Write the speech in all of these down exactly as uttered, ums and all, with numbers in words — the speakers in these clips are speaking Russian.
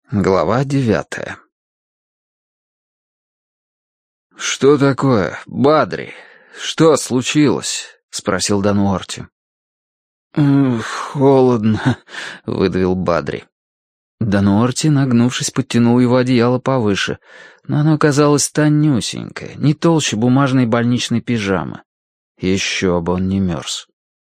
Глава девятая. «Что такое, Бадри? Что случилось?» — спросил Дануорти. «Холодно», — выдавил Бадри. Дануорти, нагнувшись, подтянул его одеяло повыше, но оно оказалось тонюсенькое, не толще бумажной больничной пижамы. Еще бы он не мерз.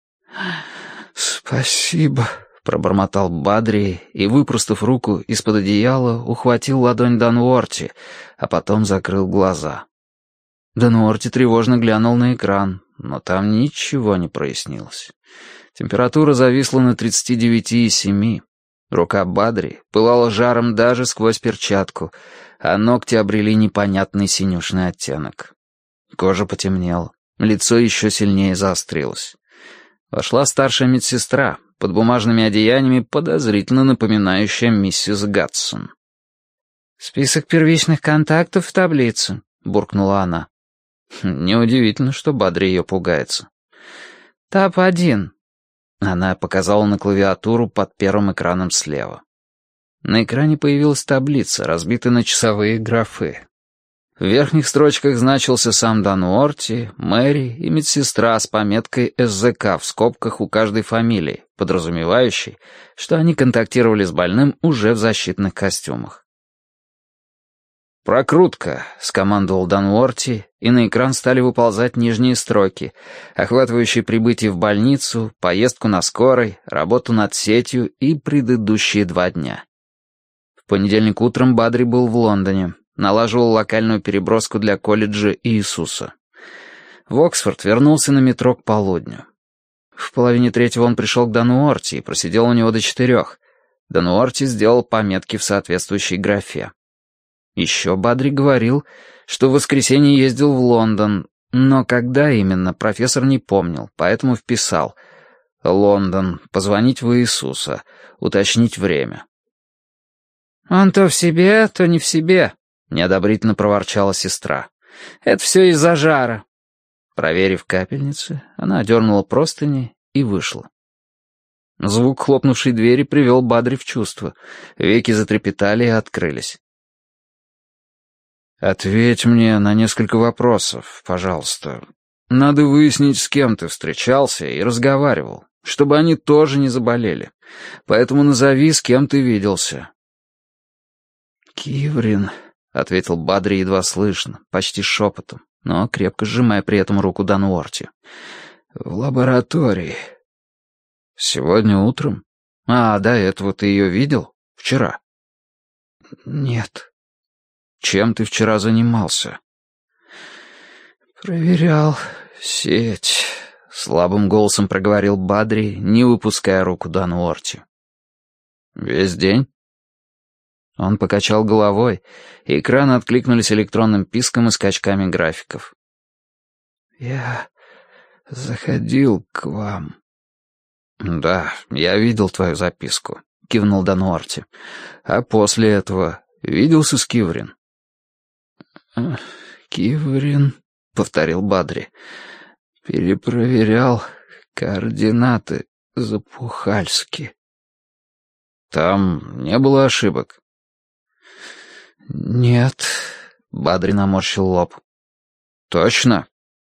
«Спасибо», — пробормотал Бадри и, выпростав руку из-под одеяла, ухватил ладонь Дануорти, а потом закрыл глаза. Дануорти тревожно глянул на экран, но там ничего не прояснилось. Температура зависла на тридцати девяти и семи. Рука Бадри пылала жаром даже сквозь перчатку, а ногти обрели непонятный синюшный оттенок. Кожа потемнела, лицо еще сильнее заострилось. Вошла старшая медсестра, под бумажными одеяниями подозрительно напоминающая миссис Гатсон. «Список первичных контактов в таблице», — буркнула она. Неудивительно, что Бадри ее пугается. «Тап один». Она показала на клавиатуру под первым экраном слева. На экране появилась таблица, разбитая на часовые графы. В верхних строчках значился сам Дануорти, Мэри и медсестра с пометкой эс зэ ка в скобках у каждой фамилии, подразумевающей, что они контактировали с больным уже в защитных костюмах. «Прокрутка», — скомандовал Дануорти, и на экран стали выползать нижние строки, охватывающие прибытие в больницу, поездку на скорой, работу над сетью и предыдущие два дня. В понедельник утром Бадри был в Лондоне, налаживал локальную переброску для колледжа Иисуса. В Оксфорд вернулся на метро к полудню. В половине третьего он пришел к Дануорти и просидел у него до четырех. Дануорти сделал пометки в соответствующей графе. Еще Бадри говорил, что в воскресенье ездил в Лондон, но когда именно, профессор не помнил, поэтому вписал «Лондон, позвонить в Иисуса, уточнить время». «Он то в себе, то не в себе», — неодобрительно проворчала сестра. «Это все из-за жара». Проверив капельницы, она одернула простыни и вышла. Звук хлопнувшей двери привел Бадри в чувство. Веки затрепетали и открылись. «Ответь мне на несколько вопросов, пожалуйста. Надо выяснить, с кем ты встречался и разговаривал, чтобы они тоже не заболели. Поэтому назови, с кем ты виделся». «Киврин», — ответил Бадри едва слышно, почти шепотом, но крепко сжимая при этом руку Дануорти. «В лаборатории». «Сегодня утром? А, до этого ты ее видел? Вчера?» «Нет». «Чем ты вчера занимался?» «Проверял сеть», — слабым голосом проговорил Бадри, не выпуская руку Дануорти. «Весь день?» Он покачал головой, и экраны откликнулись электронным писком и скачками графиков. «Я заходил к вам». «Да, я видел твою записку», — кивнул Дануорти. «А после этого виделся с Киврин?» «Киврин», — повторил Бадри, — «перепроверял координаты Запухальски». «Там не было ошибок?» «Нет», — Бадри наморщил лоб. «Точно?»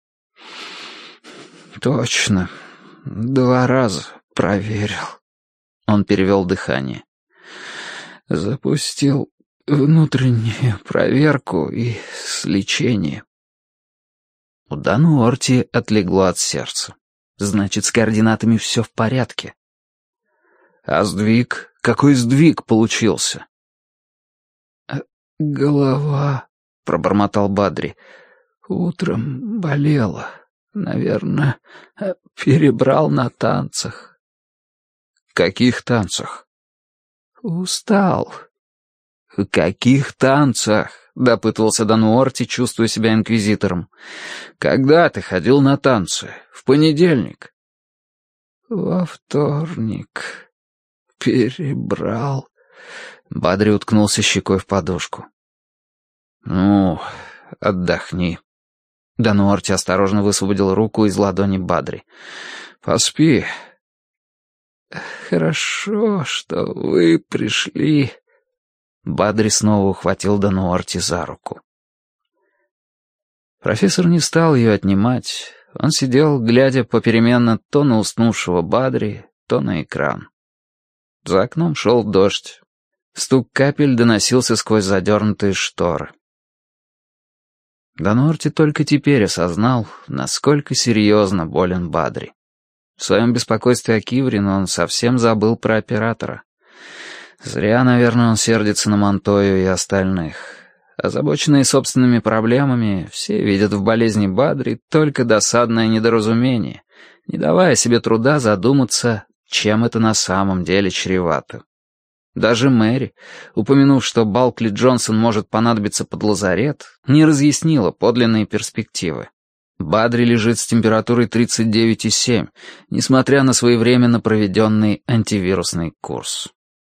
«Точно. Два раза проверил». Он перевел дыхание. «Запустил внутреннюю проверку и сличение». У Дануорти отлегло от сердца. Значит, с координатами все в порядке. А сдвиг? Какой сдвиг получился? «Голова», — пробормотал Бадри, — «утром болела. Наверное, перебрал на танцах». «Каких танцах?» «Устал». «В каких танцах?» — допытывался Дануорти, чувствуя себя инквизитором. «Когда ты ходил на танцы? В понедельник?» «Во вторник. Перебрал». Бадри уткнулся щекой в подушку. «Ну, отдохни». Дануорти осторожно высвободил руку из ладони Бадри. «Поспи». «Хорошо, что вы пришли». Бадри снова ухватил Дануорти за руку. Профессор не стал ее отнимать. Он сидел, глядя попеременно то на уснувшего Бадри, то на экран. За окном шел дождь. Стук капель доносился сквозь задернутые шторы. Дануорти только теперь осознал, насколько серьезно болен Бадри. В своем беспокойстве о Киврину он совсем забыл про оператора. Зря, наверное, он сердится на Монтою и остальных. Озабоченные собственными проблемами, все видят в болезни Бадри только досадное недоразумение, не давая себе труда задуматься, чем это на самом деле чревато. Даже Мэри, упомянув, что Балкли Джонсон может понадобиться под лазарет, не разъяснила подлинные перспективы. Бадри лежит с температурой тридцать девять и семь, несмотря на своевременно проведенный антивирусный курс.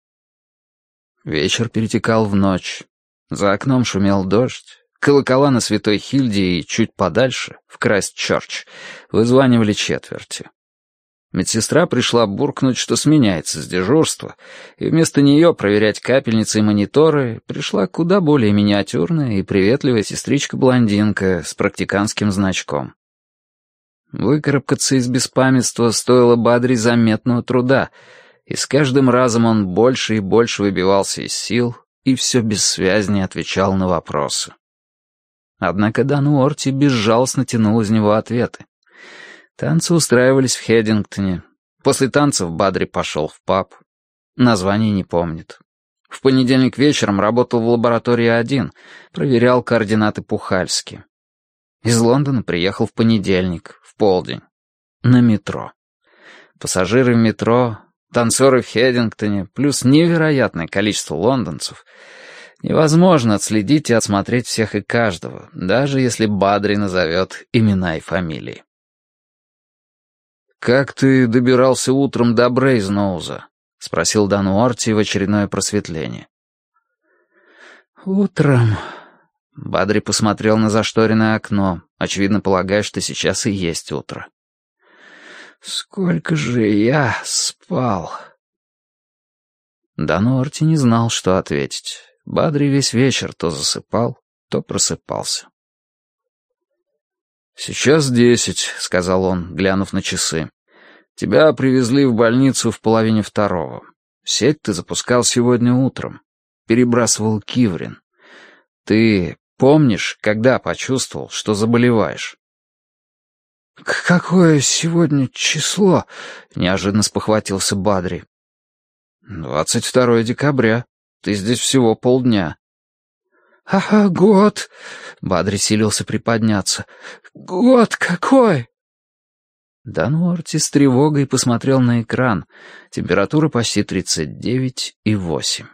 Вечер перетекал в ночь. За окном шумел дождь. Колокола на Святой Хильде и чуть подальше, в Крайстчерч, вызванивали четверти. Медсестра пришла буркнуть, что сменяется с дежурства, и вместо нее проверять капельницы и мониторы пришла куда более миниатюрная и приветливая сестричка-блондинка с практиканским значком. Выкарабкаться из беспамятства стоило Бадри заметного труда, и с каждым разом он больше и больше выбивался из сил и все бессвязнее отвечал на вопросы. Однако Дануорти безжалостно тянул из него ответы. Танцы устраивались в Хедингтоне. После танцев Бадри пошел в паб. Название не помнит. В понедельник вечером работал в лаборатории один, проверял координаты Пухальски. Из Лондона приехал в понедельник, в полдень. На метро. Пассажиры в метро, танцоры в Хедингтоне, плюс невероятное количество лондонцев. Невозможно отследить и отсмотреть всех и каждого, даже если Бадри назовет имена и фамилии. «Как ты добирался утром до Брейзноуза?» — спросил Дануорти в очередное просветление. «Утром...» — Бадри посмотрел на зашторенное окно, очевидно полагая, что сейчас и есть утро. «Сколько же я спал?» Дануорти не знал, что ответить. Бадри весь вечер то засыпал, то просыпался. «Сейчас десять», — сказал он, глянув на часы. «Тебя привезли в больницу в половине второго. Сеть ты запускал сегодня утром. Перебрасывал Киврин. Ты помнишь, когда почувствовал, что заболеваешь?» «Какое сегодня число?» — неожиданно спохватился Бадри. «двадцать второе декабря. Ты здесь всего полдня». «Ага, год!» — Бадри силился приподняться. «Год какой?» Дануорти с тревогой посмотрел на экран. Температура почти тридцать девять и восемь.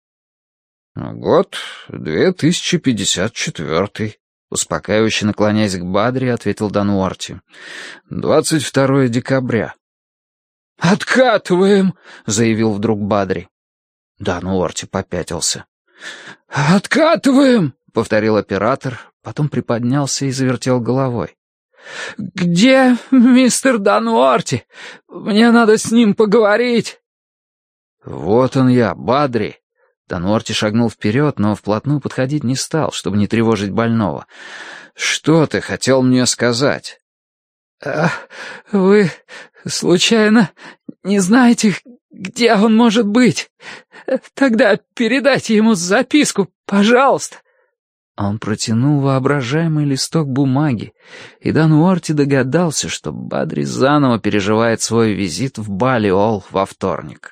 «Год две тысячи пятьдесят четвертый», — успокаивающе наклоняясь к Бадри, ответил Дануорти. «двадцать второе декабря». «Откатываем!» — заявил вдруг Бадри. Дануорти попятился. «Откатываем!» — повторил оператор, потом приподнялся и завертел головой. «Где мистер Дануорти? Мне надо с ним поговорить». «Вот он я, Бадри». Дануорти шагнул вперед, но вплотную подходить не стал, чтобы не тревожить больного. «Что ты хотел мне сказать?» а, «Вы, случайно, не знаете, где он может быть? Тогда передайте ему записку, пожалуйста». Он протянул воображаемый листок бумаги, и Дануорти догадался, что Бадри заново переживает свой визит в Баллиол во вторник.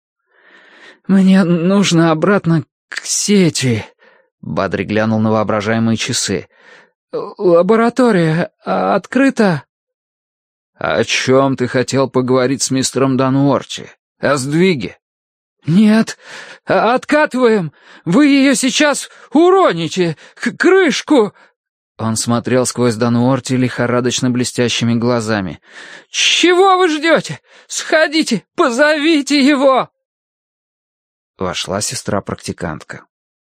«Мне нужно обратно к сети», — Бадри глянул на воображаемые часы. «Лаборатория открыта?» «О чем ты хотел поговорить с мистером Дануорти? О сдвиге?» «Нет, откатываем! Вы ее сейчас уроните! Крышку!» Он смотрел сквозь Дануорти лихорадочно блестящими глазами. «Чего вы ждете? Сходите, позовите его!» Вошла сестра-практикантка.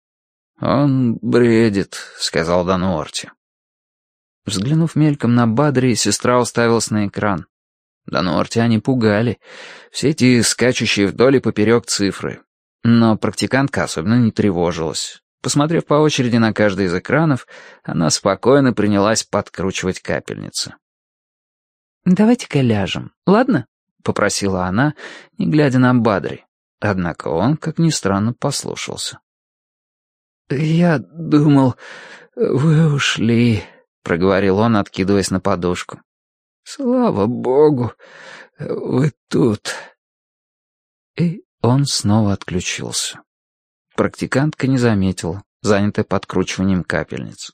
«Он бредит», — сказал Дануорти. Взглянув мельком на Бадри, сестра уставилась на экран. Дануорти они пугали. Все эти скачущие вдоль и поперек цифры. Но практикантка особенно не тревожилась. Посмотрев по очереди на каждый из экранов, она спокойно принялась подкручивать капельницы. «Давайте-ка ляжем, ладно?» — попросила она, не глядя на Бадри. Однако он, как ни странно, послушался. «Я думал, вы ушли», — проговорил он, откидываясь на подушку. «Слава богу, вы тут». И он снова отключился. Практикантка не заметила, занятая подкручиванием капельниц.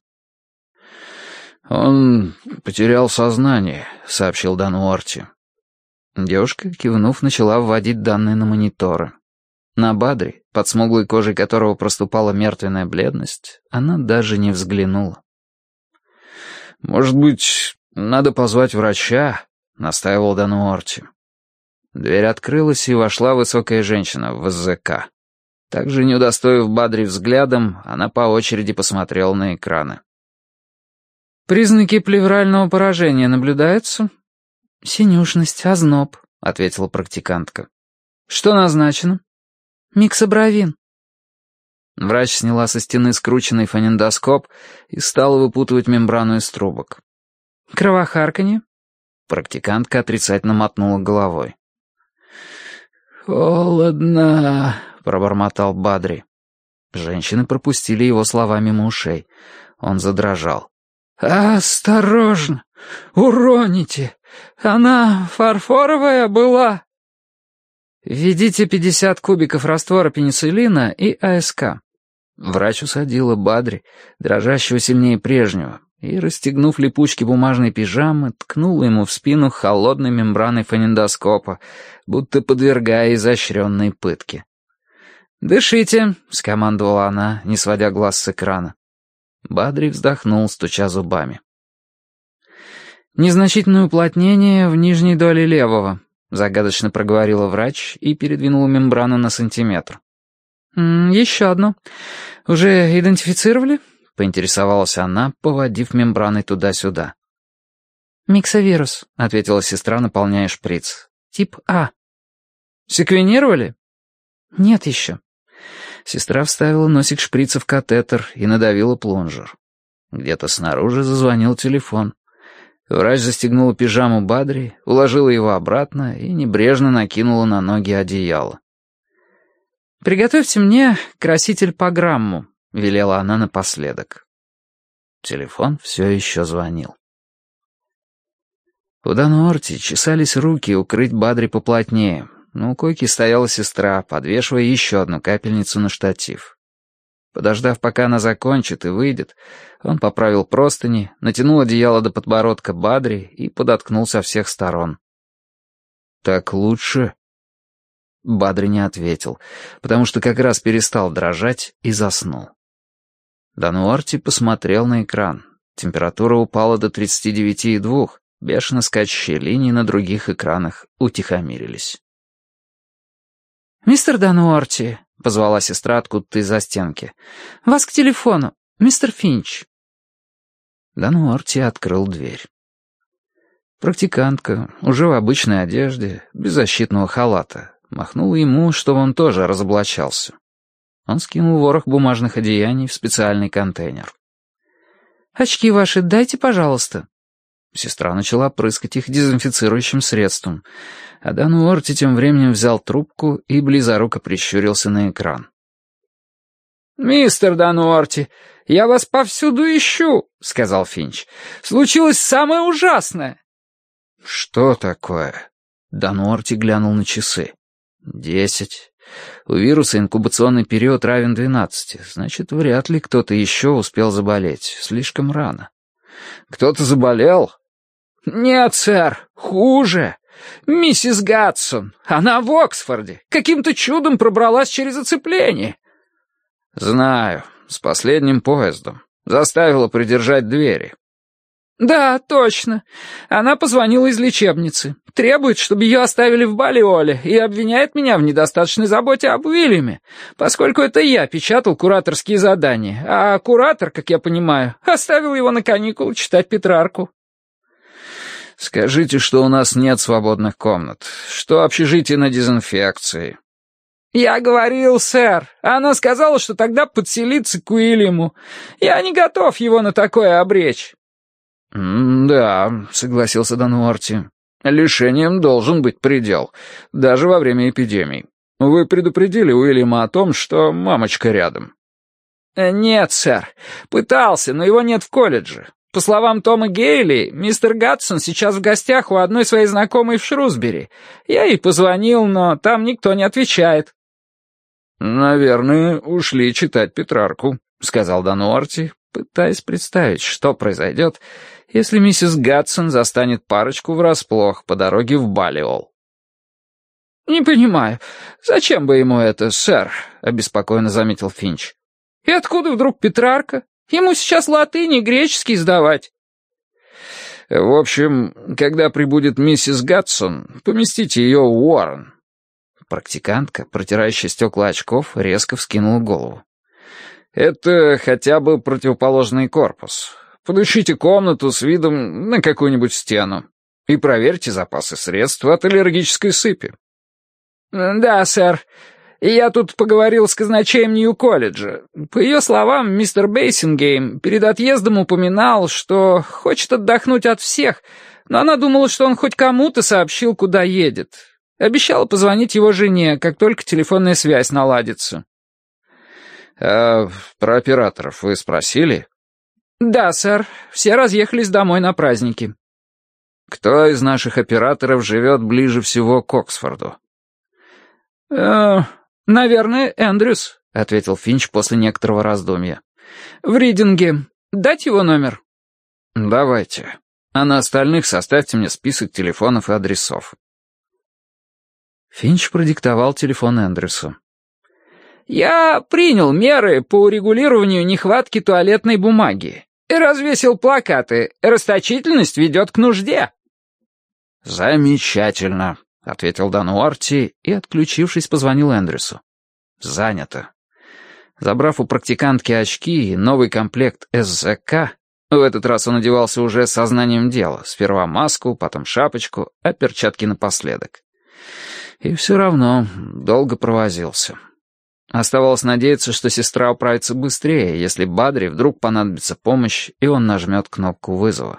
«Он потерял сознание», — сообщил Дануорти. Девушка, кивнув, начала вводить данные на мониторы. На Бадри, под смуглой кожей которого проступала мертвенная бледность, она даже не взглянула. «Может быть, надо позвать врача?» — настаивал Дануорти. Дверь открылась, и вошла высокая женщина в эс зэ ка. Также, не удостоив Бадри взглядом, она по очереди посмотрела на экраны. «Признаки плеврального поражения наблюдаются?» «Синюшность, озноб», — ответила практикантка. «Что назначено?» «Миксобровин». Врач сняла со стены скрученный фонендоскоп и стала выпутывать мембрану из трубок. «Кровохарканье?» Практикантка отрицательно мотнула головой. «Холодно», — пробормотал Бадри. Женщины пропустили его слова мимо ушей. Он задрожал. «Осторожно! Уроните! Она фарфоровая была!» «Введите пятьдесят кубиков раствора пенициллина и а эс ка». Врач усадила Бадри, дрожащего сильнее прежнего, и, расстегнув липучки бумажной пижамы, ткнула ему в спину холодной мембраной фонендоскопа, будто подвергая изощренной пытке. «Дышите», — скомандовала она, не сводя глаз с экрана. Бадри вздохнул, стуча зубами. «Незначительное уплотнение в нижней доле левого», — загадочно проговорила врач и передвинула мембрану на сантиметр. «М -м, «Еще одно. Уже идентифицировали?» — поинтересовалась она, поводив мембраной туда-сюда. «Миксовирус», — ответила сестра, наполняя шприц. «Тип А». «Секвенировали?» «Нет еще». Сестра вставила носик шприца в катетер и надавила плунжер. Где-то снаружи зазвонил телефон. Врач застегнула пижаму Бадри, уложила его обратно и небрежно накинула на ноги одеяло. «Приготовьте мне краситель по грамму», — велела она напоследок. Телефон все еще звонил. У Дануорти чесались руки укрыть Бадри поплотнее, но у койки стояла сестра, подвешивая еще одну капельницу на штатив. Подождав, пока она закончит и выйдет, он поправил простыни, натянул одеяло до подбородка Бадри и подоткнул со всех сторон. «Так лучше?» Бадри не ответил, потому что как раз перестал дрожать и заснул. Дануорти посмотрел на экран. Температура упала до тридцати девяти и двух, бешено скачущие линии на других экранах утихомирились. «Мистер Дануорти», — позвала сестра откуда-то из-за стенки, — «вас к телефону, мистер Финч». Дануорти открыл дверь. Практикантка, уже в обычной одежде, без защитного халата, махнула ему, чтобы он тоже разоблачался. Он скинул ворох бумажных одеяний в специальный контейнер. «Очки ваши дайте, пожалуйста». Сестра начала прыскать их дезинфицирующим средством, а Дануорти тем временем взял трубку и близоруко прищурился на экран. «Мистер Дануорти, я вас повсюду ищу», — сказал Финч. «Случилось самое ужасное». «Что такое?» Дануорти глянул на часы. «Десять. У вируса инкубационный период равен двенадцати, значит, вряд ли кто-то еще успел заболеть. Слишком рано». «Кто-то заболел?» «Нет, сэр, хуже. Миссис Гадсон. Она в Оксфорде. Каким-то чудом пробралась через оцепление». «Знаю. С последним поездом. Заставила придержать двери». «Да, точно. Она позвонила из лечебницы. Требует, чтобы ее оставили в Балиоле, и обвиняет меня в недостаточной заботе об Уильяме, поскольку это я печатал кураторские задания, а куратор, как я понимаю, оставил его на каникулы читать Петрарку». «Скажите, что у нас нет свободных комнат, что общежитие на дезинфекции». «Я говорил, сэр. Она сказала, что тогда подселится к Уильяму. Я не готов его на такое обречь». «Да», — согласился Дануорти. «Лишением должен быть предел, даже во время эпидемий. Вы предупредили Уильяма о том, что мамочка рядом?» «Нет, сэр. Пытался, но его нет в колледже. По словам Тома Гейли, мистер Гадсон сейчас в гостях у одной своей знакомой в Шрусбери. Я ей позвонил, но там никто не отвечает». «Наверное, ушли читать Петрарку», — сказал Дануорти, пытаясь представить, что произойдет, если миссис Гадсон застанет парочку врасплох по дороге в Баллиол. «Не понимаю, зачем бы ему это, сэр?» — обеспокоенно заметил Финч. «И откуда вдруг Петрарка? Ему сейчас латынь и греческий сдавать». «В общем, когда прибудет миссис Гадсон, поместите ее в Уоррен». Практикантка, протирающая стекла очков, резко вскинула голову. «Это хотя бы противоположный корпус. Подыщите комнату с видом на какую-нибудь стену и проверьте запасы средств от аллергической сыпи». «Да, сэр. Я тут поговорил с казначеем Нью-колледжа. По ее словам, мистер Бейсингейм перед отъездом упоминал, что хочет отдохнуть от всех, но она думала, что он хоть кому-то сообщил, куда едет. Обещала позвонить его жене, как только телефонная связь наладится». «А про операторов вы спросили?» «Да, сэр. Все разъехались домой на праздники». «Кто из наших операторов живет ближе всего к Оксфорду?» «Э, наверное, Эндрюс», — ответил Финч после некоторого раздумья. «В Ридинге. Дать его номер?» «Давайте. А на остальных составьте мне список телефонов и адресов». Финч продиктовал телефон Эндрюсу. «Я принял меры по урегулированию нехватки туалетной бумаги и развесил плакаты «Расточительность ведет к нужде». «Замечательно», — ответил Дануорти и, отключившись, позвонил Эндрюсу. «Занято». Забрав у практикантки очки и новый комплект эс зэ ка, в этот раз он одевался уже сознанием дела, сперва маску, потом шапочку, а перчатки напоследок. И все равно долго провозился. Оставалось надеяться, что сестра управится быстрее, если Бадри вдруг понадобится помощь, и он нажмет кнопку вызова.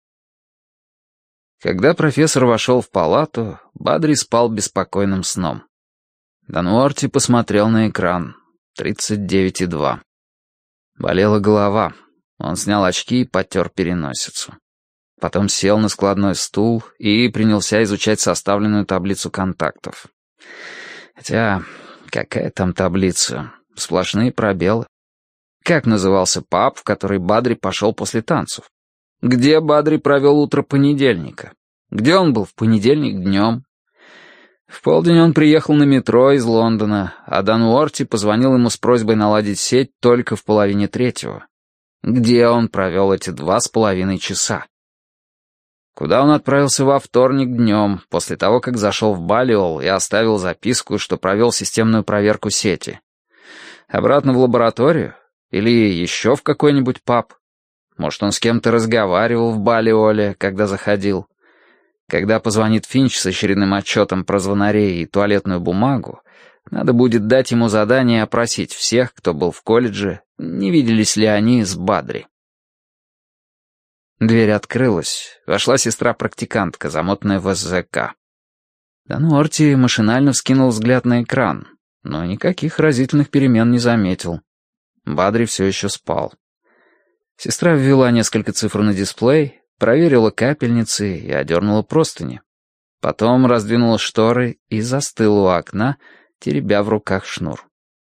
Когда профессор вошел в палату, Бадри спал беспокойным сном. Дануорти посмотрел на экран. тридцать девять и два. Болела голова. Он снял очки и потер переносицу. Потом сел на складной стул и принялся изучать составленную таблицу контактов. Хотя, какая там таблица? Сплошные пробелы. Как назывался паб, в который Бадри пошел после танцев? Где Бадри провел утро понедельника? Где он был в понедельник днем? В полдень он приехал на метро из Лондона, а Дануорти позвонил ему с просьбой наладить сеть только в половине третьего. Где он провел эти два с половиной часа? Куда он отправился во вторник днем, после того, как зашел в Баллиол и оставил записку, что провел системную проверку сети? Обратно в лабораторию? Или еще в какой-нибудь паб? Может, он с кем-то разговаривал в Баллиоле, когда заходил? Когда позвонит Финч с очередным отчетом про звонарей и туалетную бумагу, надо будет дать ему задание опросить всех, кто был в колледже, не виделись ли они с Бадри. Дверь открылась. Вошла сестра-практикантка, замотанная в эс зэ ка. Дануорти машинально вскинул взгляд на экран, но никаких разительных перемен не заметил. Бадри все еще спал. Сестра ввела несколько цифр на дисплей, проверила капельницы и одернула простыни. Потом раздвинула шторы и застыла у окна, теребя в руках шнур.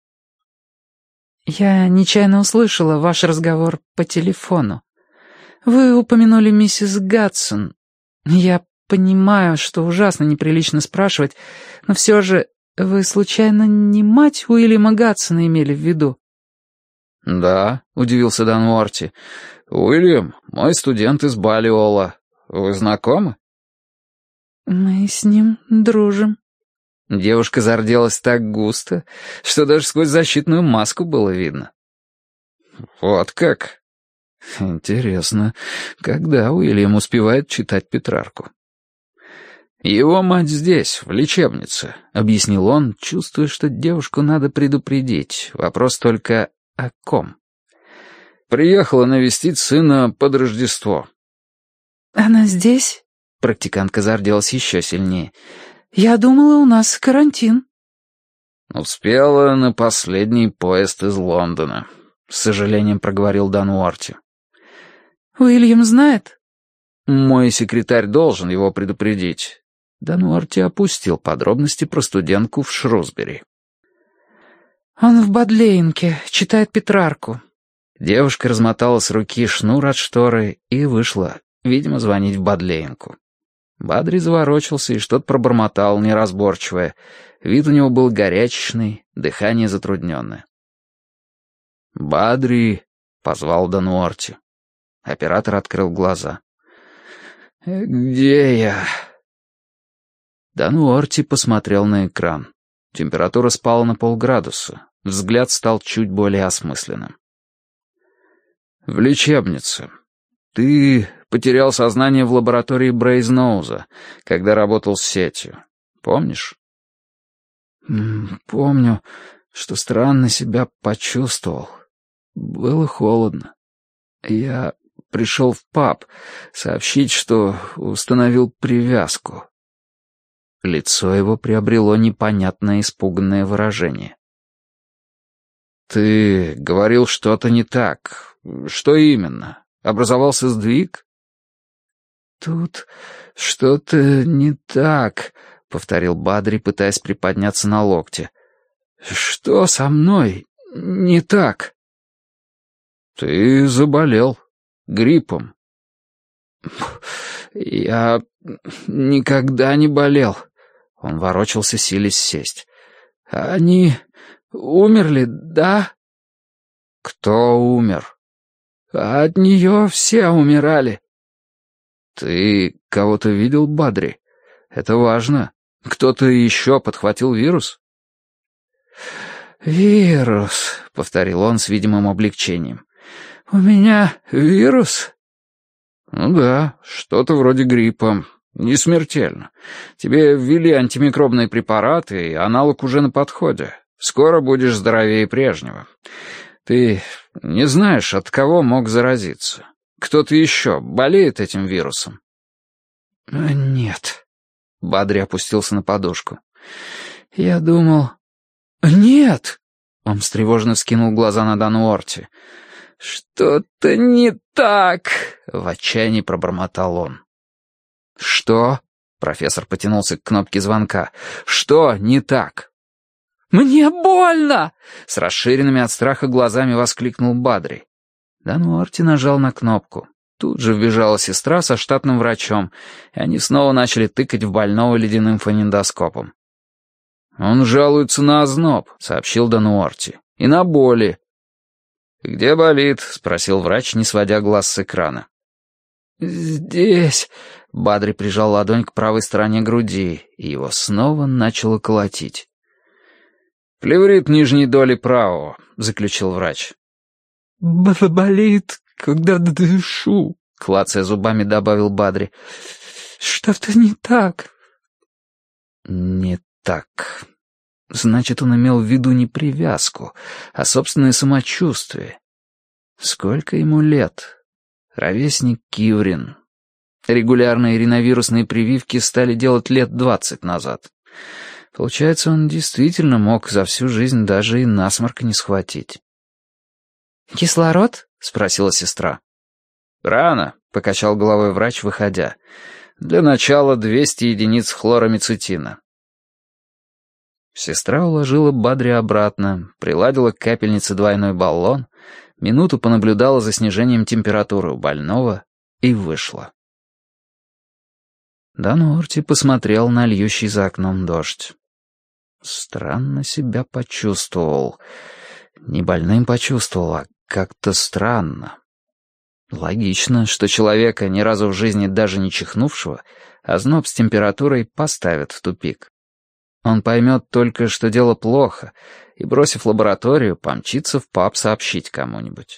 «Я нечаянно услышала ваш разговор по телефону. Вы упомянули миссис Гадсон. Я понимаю, что ужасно неприлично спрашивать, но все же вы, случайно, не мать Уильяма Гадсона имели в виду?» «Да», — удивился Дануорти. «Уильям, мой студент из Баллиола. Вы знакомы?» «Мы с ним дружим». Девушка зарделась так густо, что даже сквозь защитную маску было видно. «Вот как? Интересно, когда Уильям успевает читать Петрарку?» «Его мать здесь, в лечебнице», — объяснил он, чувствуя, что девушку надо предупредить. Вопрос только о ком. «Приехала навестить сына под Рождество». «Она здесь?» — практикантка зарделась еще сильнее. «Я думала, у нас карантин». «Успела на последний поезд из Лондона», — с сожалением проговорил Дан Уорти. «Уильям знает?» «Мой секретарь должен его предупредить». Дан Уорти опустил подробности про студентку в Шрусбери. «Он в Бодлейнке, читает Петрарку». Девушка размотала с руки шнур от шторы и вышла, видимо, звонить в Бодлейнку. Бадри заворочился и что-то пробормотал неразборчивое. Вид у него был горячечный, дыхание затрудненное. «Бадри», — позвал Дан Уорти. Оператор открыл глаза. «Где я?» Дан Уорти посмотрел на экран. Температура спала на полградуса. Взгляд стал чуть более осмысленным. «В лечебнице. Ты потерял сознание в лаборатории Брейзноуза, когда работал с сетью. Помнишь?» «Помню, что странно себя почувствовал. Было холодно. Я пришел в паб сообщить, что установил привязку». Лицо его приобрело непонятное испуганное выражение. «Ты говорил что-то не так. Что именно? Образовался сдвиг?» «Тут что-то не так», — повторил Бадри, пытаясь приподняться на локте. «Что со мной не так?» «Ты заболел. Гриппом». «Я никогда не болел». Он ворочался, силясь сесть. «Они умерли, да?» «Кто умер?» «От нее все умирали». «Ты кого-то видел, Бадри? Это важно. Кто-то еще подхватил вирус?» «Вирус», — повторил он с видимым облегчением. «У меня вирус?» «Ну да, что-то вроде гриппа. Не смертельно. Тебе ввели антимикробные препараты, и аналог уже на подходе. Скоро будешь здоровее прежнего. Ты не знаешь, от кого мог заразиться? Кто-то еще болеет этим вирусом?» «Нет». Бадри опустился на подушку. «Я думал...» «Нет!» Он встревоженно вскинул глаза на Дан Уорти. «Что-то не так!» — в отчаянии пробормотал он. «Что?» — профессор потянулся к кнопке звонка. «Что не так?» «Мне больно!» — с расширенными от страха глазами воскликнул Бадри. Дан Уорти нажал на кнопку. Тут же вбежала сестра со штатным врачом, и они снова начали тыкать в больного ледяным фонендоскопом. «Он жалуется на озноб», — сообщил Дан Уорти, — «и на боли». «Где болит?» — спросил врач, не сводя глаз с экрана. «Здесь...» — Бадри прижал ладонь к правой стороне груди, и его снова начало колотить. «Плеврит нижней доли правого», — заключил врач. «Болит, когда дышу», — клацая зубами добавил Бадри. «Что-то не так». «Не так. Значит, он имел в виду не привязку, а собственное самочувствие. Сколько ему лет? Ровесник Киврин. Регулярные риновирусные прививки стали делать лет двадцать назад. Получается, он действительно мог за всю жизнь даже и насморк не схватить». «Кислород?» — спросила сестра. «Рано», — покачал головой врач, выходя. «Для начала двести единиц хлорамицетина». Сестра уложила Бадри обратно, приладила к капельнице двойной баллон, минуту понаблюдала за снижением температуры у больного и вышла. Дан Уорти посмотрел на льющий за окном дождь. Странно себя почувствовал. Не больным почувствовал, а как-то странно. Логично, что человека, ни разу в жизни даже не чихнувшего, озноб с температурой поставят в тупик. Он поймет только, что дело плохо, и, бросив лабораторию, помчится в паб сообщить кому-нибудь.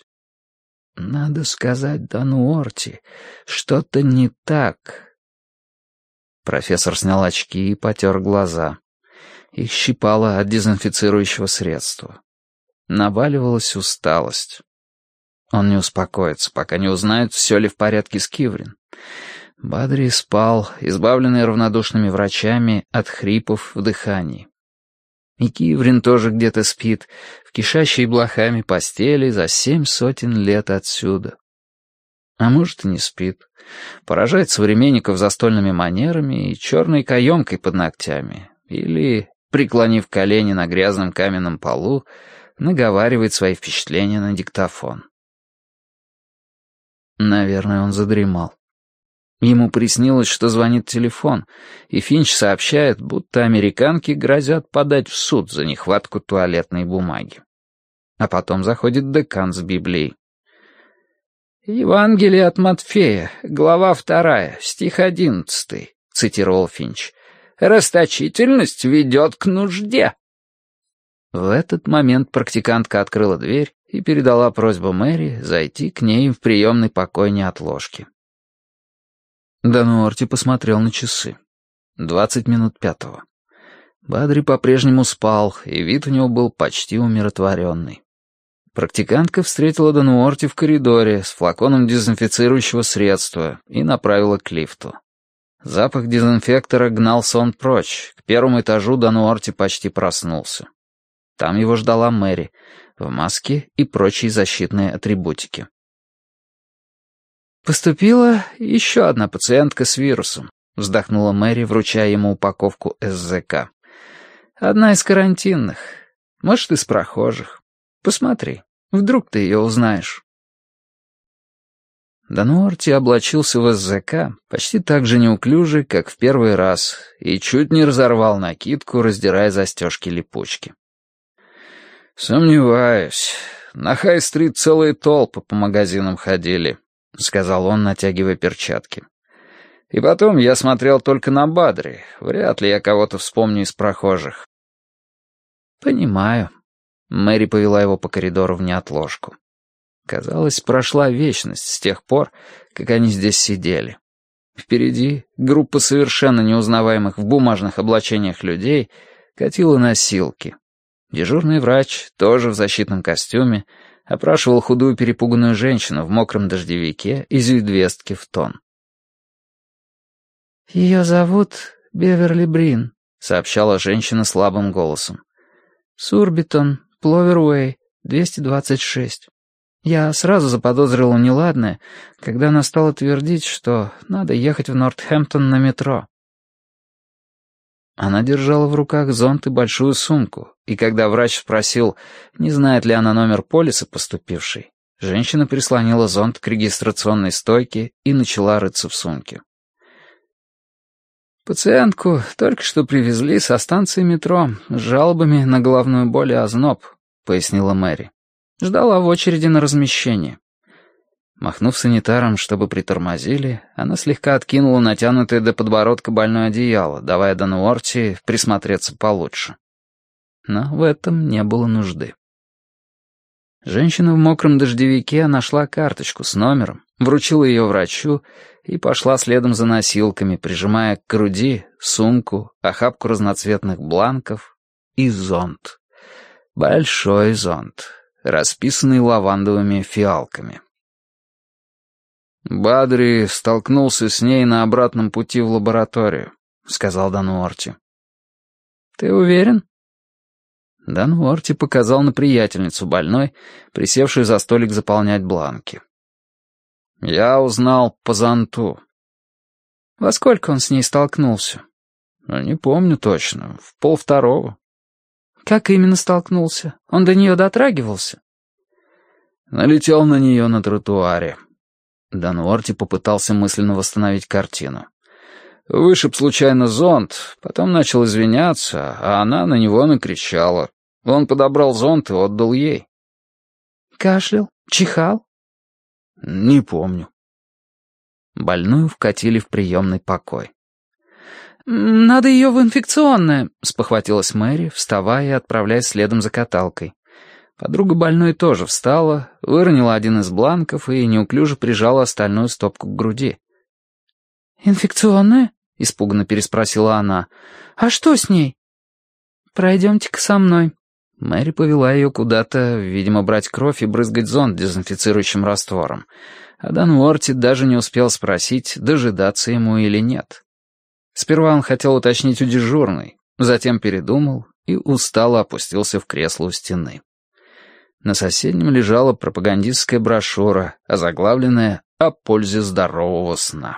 Надо сказать Дану Уорти, что-то не так. Профессор снял очки и потер глаза. Их щипало от дезинфицирующего средства. Наваливалась усталость. Он не успокоится, пока не узнает, все ли в порядке с Киврин. Бадри спал, избавленный равнодушными врачами от хрипов в дыхании. И Киврин тоже где-то спит, в кишащей блохами постели за семь сотен лет отсюда. А может, и не спит. Поражает современников застольными манерами и черной каемкой под ногтями. Или, преклонив колени на грязном каменном полу, наговаривает свои впечатления на диктофон. Наверное, он задремал. Ему приснилось, что звонит телефон, и Финч сообщает, будто американки грозят подать в суд за нехватку туалетной бумаги. А потом заходит декан с Библией. «Евангелие от Матфея, глава вторая, стих одиннадцатый», — цитировал Финч. «Расточительность ведет к нужде». В этот момент практикантка открыла дверь и передала просьбу Мэри зайти к ней в приемный покой неотложки. Дануорти посмотрел на часы. Двадцать минут пятого. Бадри по-прежнему спал, и вид у него был почти умиротворенный. Практикантка встретила Дануорти в коридоре с флаконом дезинфицирующего средства и направила к лифту. Запах дезинфектора гнал сон прочь. К первому этажу Дануорти почти проснулся. Там его ждала Мэри в маске и прочей защитной атрибутики. «Поступила еще одна пациентка с вирусом», — вздохнула Мэри, вручая ему упаковку эс зэ ка. «Одна из карантинных. Может, из прохожих. Посмотри, вдруг ты ее узнаешь». Дануорти облачился в эс зэ ка почти так же неуклюже, как в первый раз, и чуть не разорвал накидку, раздирая застежки-липучки. «Сомневаюсь. На Хай-стрит целые толпы по магазинам ходили», — сказал он, натягивая перчатки. «И потом я смотрел только на Бадри. Вряд ли я кого-то вспомню из прохожих». «Понимаю». Мэри повела его по коридору в неотложку. Казалось, прошла вечность с тех пор, как они здесь сидели. Впереди группа совершенно неузнаваемых в бумажных облачениях людей катила носилки. Дежурный врач, тоже в защитном костюме, опрашивал худую перепуганную женщину в мокром дождевике и зюдвестке в тон. «Ее зовут Беверли Брин», — сообщала женщина слабым голосом. «Сурбитон, Пловеруэй, двести двадцать шесть. Я сразу заподозрила неладное, когда она стала твердить, что надо ехать в Нортхэмптон на метро». Она держала в руках зонт и большую сумку, и когда врач спросил, не знает ли она номер полиса поступившей, женщина прислонила зонт к регистрационной стойке и начала рыться в сумке. «Пациентку только что привезли со станции метро с жалобами на головную боль и озноб», — пояснила Мэри. «Ждала в очереди на размещение». Махнув санитаром, чтобы притормозили, она слегка откинула натянутое до подбородка больное одеяло, давая Дануорти присмотреться получше. Но в этом не было нужды. Женщина в мокром дождевике нашла карточку с номером, вручила ее врачу и пошла следом за носилками, прижимая к груди сумку, охапку разноцветных бланков и зонт. Большой зонт, расписанный лавандовыми фиалками. «Бадри столкнулся с ней на обратном пути в лабораторию», — сказал Дануорти. «Ты уверен?» Дануорти показал на приятельницу больной, присевшую за столик заполнять бланки. «Я узнал по зонту». «Во сколько он с ней столкнулся?» «Не помню точно. В полвторого». «Как именно столкнулся? Он до нее дотрагивался?» «Налетел на нее на тротуаре». Дануорти попытался мысленно восстановить картину. Вышиб случайно зонт, потом начал извиняться, а она на него накричала. Он подобрал зонт и отдал ей. «Кашлял? Чихал?» «Не помню». Больную вкатили в приемный покой. «Надо ее в инфекционное», — спохватилась Мэри, вставая и отправляясь следом за каталкой. Подруга больной тоже встала, выронила один из бланков и неуклюже прижала остальную стопку к груди. «Инфекционное? — испуганно переспросила она. «А что с ней?» «Пройдемте-ка со мной». Мэри повела ее куда-то, видимо, брать кровь и брызгать зонд дезинфицирующим раствором. А Дан Уорти даже не успел спросить, дожидаться ему или нет. Сперва он хотел уточнить у дежурной, затем передумал и устало опустился в кресло у стены. На соседнем лежала пропагандистская брошюра, озаглавленная «О пользе здорового сна».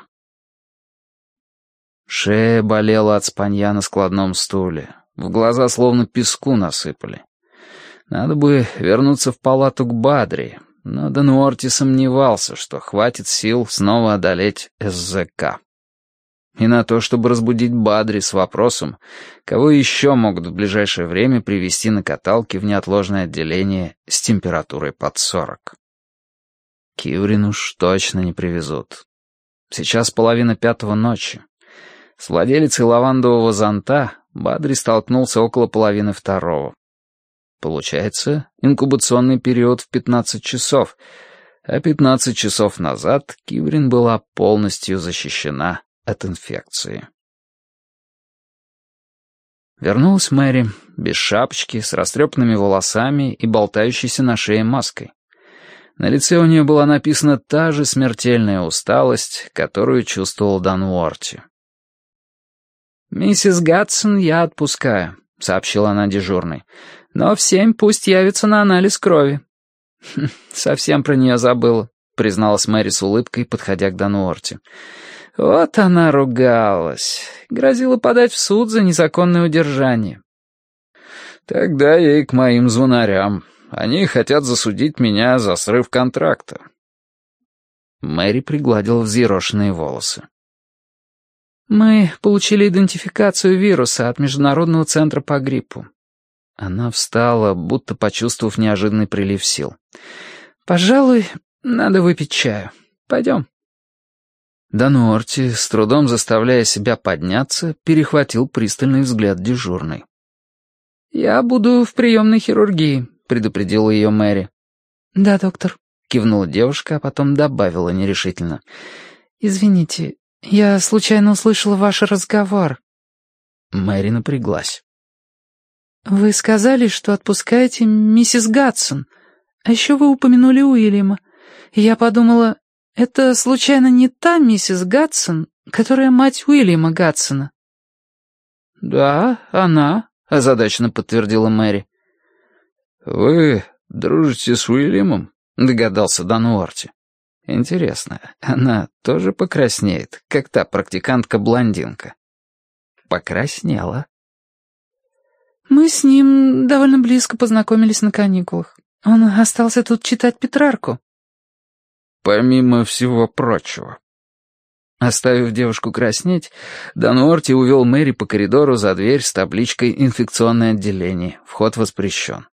Шея болела от спанья на складном стуле. В глаза словно песку насыпали. Надо бы вернуться в палату к Бадри, но Дан Уорти сомневался, что хватит сил снова одолеть эс зэ ка. И на то, чтобы разбудить Бадри с вопросом, кого еще могут в ближайшее время привести на каталке в неотложное отделение с температурой под сорок. Киврин уж точно не привезут. Сейчас половина пятого ночи. С владелицей лавандового зонта Бадри столкнулся около половины второго. Получается, инкубационный период в пятнадцать часов, а пятнадцать часов назад Киврин была полностью защищена от инфекции. Вернулась Мэри, без шапочки, с растрепанными волосами и болтающейся на шее маской. На лице у нее была написана та же смертельная усталость, которую чувствовал Дан Уорти. «Миссис Гатсон я отпускаю», — сообщила она дежурной. «Но в семь пусть явится на анализ крови». Хм, «Совсем про нее забыла», — призналась Мэри с улыбкой, подходя к Дану Уорти. «Вот она ругалась. Грозила подать в суд за незаконное удержание». «Тогда ей к моим звонарям. Они хотят засудить меня за срыв контракта». Мэри пригладила взъерошенные волосы. «Мы получили идентификацию вируса от Международного центра по гриппу». Она встала, будто почувствовав неожиданный прилив сил. «Пожалуй, надо выпить чаю. Пойдем». Дан Уорти, с трудом заставляя себя подняться, перехватил пристальный взгляд дежурной. «Я буду в приемной хирургии», — предупредила ее Мэри. «Да, доктор», — кивнула девушка, а потом добавила нерешительно. «Извините, я случайно услышала ваш разговор». Мэри напряглась. «Вы сказали, что отпускаете миссис Гатсон, а еще вы упомянули Уильяма. И я подумала, это случайно не та миссис Гатсон, которая мать Уильяма Гатсона?» «Да, она», — озадаченно подтвердила Мэри. «Вы дружите с Уильямом?» — догадался Дан Уорти. «Интересно, она тоже покраснеет, как та практикантка-блондинка?» «Покраснела». «Мы с ним довольно близко познакомились на каникулах. Он остался тут читать Петрарку». «Помимо всего прочего». Оставив девушку краснеть, Дан Уорти увел Мэри по коридору за дверь с табличкой «Инфекционное отделение. Вход воспрещен».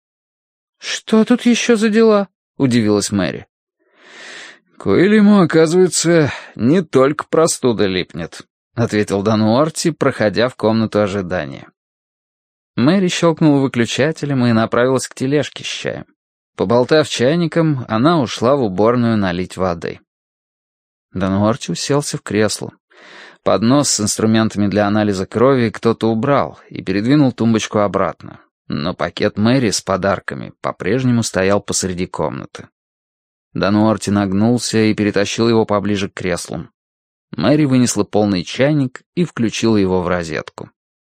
«Что тут еще за дела?» — удивилась Мэри. «К Уильяму, оказывается, не только простуда липнет», — ответил Дан Уорти, проходя в комнату ожидания. Мэри щелкнула выключателем и направилась к тележке с чаем. Поболтав чайником, она ушла в уборную налить воды. Дан Уорти уселся в кресло. Поднос с инструментами для анализа крови кто-то убрал и передвинул тумбочку обратно, но пакет Мэри с подарками по-прежнему стоял посреди комнаты. Дан Уорти нагнулся и перетащил его поближе к креслу. Мэри вынесла полный чайник и включила его в розетку.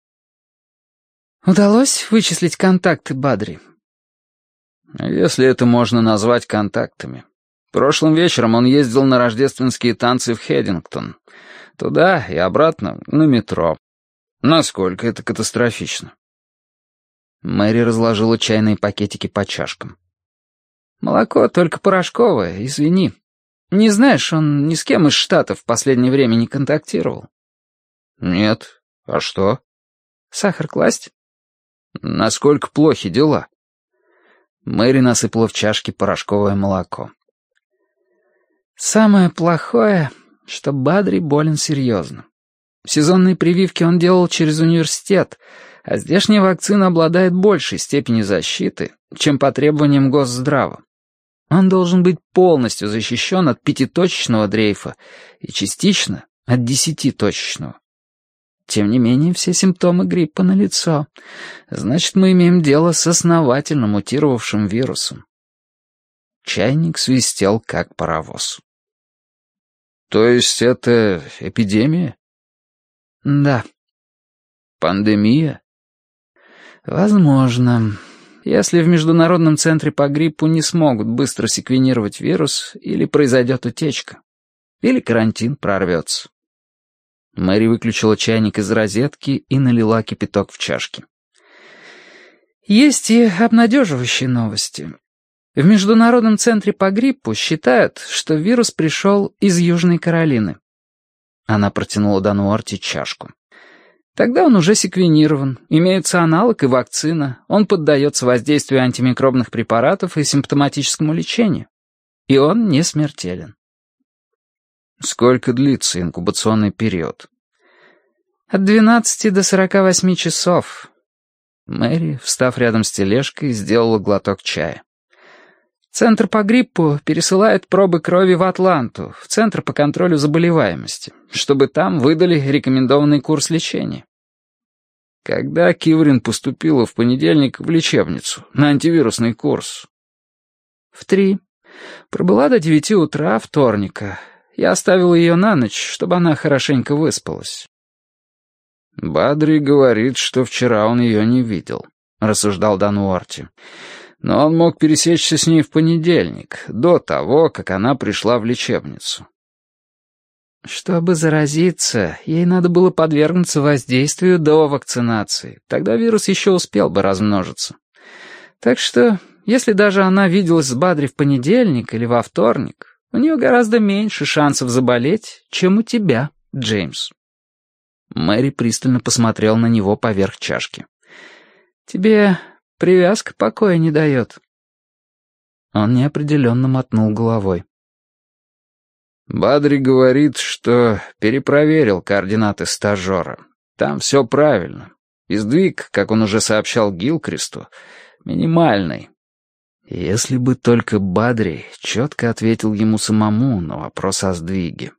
«Удалось вычислить контакты Бадри?» «Если это можно назвать контактами. Прошлым вечером он ездил на рождественские танцы в Хеддингтон. Туда и обратно на метро. Насколько это катастрофично?» Мэри разложила чайные пакетики по чашкам. «Молоко только порошковое, извини. Не знаешь, он ни с кем из Штатов в последнее время не контактировал?» «Нет. А что?» «Сахар класть?» «Насколько плохи дела?» Мэри насыпала в чашки порошковое молоко. «Самое плохое, что Бадри болен серьезно. Сезонные прививки он делал через университет, а здешняя вакцина обладает большей степенью защиты, чем по требованиям Госздрава. Он должен быть полностью защищен от пятиточечного дрейфа и частично от десятиточечного. Тем не менее, все симптомы гриппа налицо. Значит, мы имеем дело с основательно мутировавшим вирусом. Чайник свистел, как паровоз. То есть это эпидемия? Да. Пандемия? Возможно. Если в Международном центре по гриппу не смогут быстро секвенировать вирус, или произойдет утечка, или карантин прорвется. Мэри выключила чайник из розетки и налила кипяток в чашки. Есть и обнадеживающие новости. В Международном центре по гриппу считают, что вирус пришел из Южной Каролины. Она протянула Дануорти чашку. Тогда он уже секвенирован, имеется аналог и вакцина, он поддается воздействию антимикробных препаратов и симптоматическому лечению. И он не смертелен. Сколько длится инкубационный период? От двенадцати до сорока восьми часов. Мэри, встав рядом с тележкой, сделала глоток чая. Центр по гриппу пересылает пробы крови в Атланту, в Центр по контролю заболеваемости, чтобы там выдали рекомендованный курс лечения. Когда Киврин поступила в понедельник в лечебницу на антивирусный курс? В три. Пробыла до девяти утра вторника. Я оставил ее на ночь, чтобы она хорошенько выспалась. «Бадри говорит, что вчера он ее не видел», — рассуждал Дануорти. «Но он мог пересечься с ней в понедельник, до того, как она пришла в лечебницу». Чтобы заразиться, ей надо было подвергнуться воздействию до вакцинации. Тогда вирус еще успел бы размножиться. Так что, если даже она виделась с Бадри в понедельник или во вторник, у нее гораздо меньше шансов заболеть, чем у тебя, Джеймс. Мэри пристально посмотрел на него поверх чашки. «Тебе привязка покоя не дает». Он неопределенно мотнул головой. Бадри говорит, что перепроверил координаты стажера. Там все правильно. И сдвиг, как он уже сообщал Гилкристу, минимальный. Если бы только Бадри четко ответил ему самому на вопрос о сдвиге.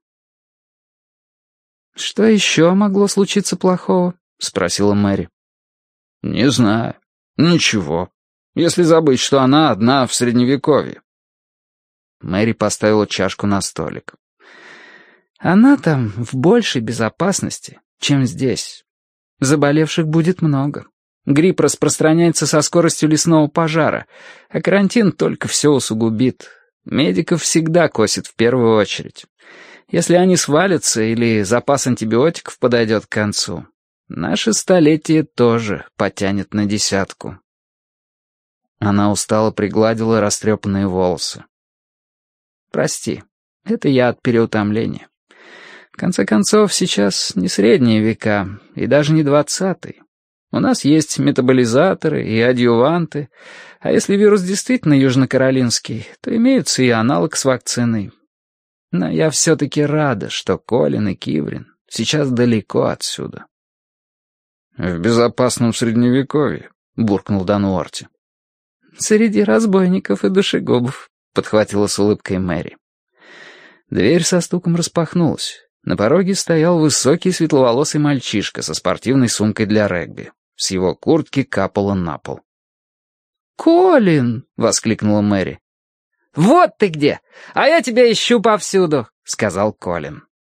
«Что еще могло случиться плохого?» — спросила Мэри. «Не знаю. Ничего. Если забыть, что она одна в Средневековье». Мэри поставила чашку на столик. «Она там в большей безопасности, чем здесь. Заболевших будет много. Грипп распространяется со скоростью лесного пожара, а карантин только все усугубит. Медиков всегда косит в первую очередь. Если они свалятся или запас антибиотиков подойдет к концу, наше столетие тоже потянет на десятку». Она устало пригладила растрепанные волосы. «Прости, это я от переутомления. В конце концов, сейчас не средние века и даже не двадцатый. У нас есть метаболизаторы и адъюванты, а если вирус действительно южнокаролинский, то имеются и аналог с вакциной. Но я все-таки рада, что Колин и Киврин сейчас далеко отсюда». «В безопасном Средневековье», — буркнул Дануорти. «Среди разбойников и душегубов», — подхватила с улыбкой Мэри. Дверь со стуком распахнулась. На пороге стоял высокий светловолосый мальчишка со спортивной сумкой для регби. С его куртки капало на пол. «Колин!» — воскликнула Мэри. «Вот ты где! А я тебя ищу повсюду!» — сказал Колин.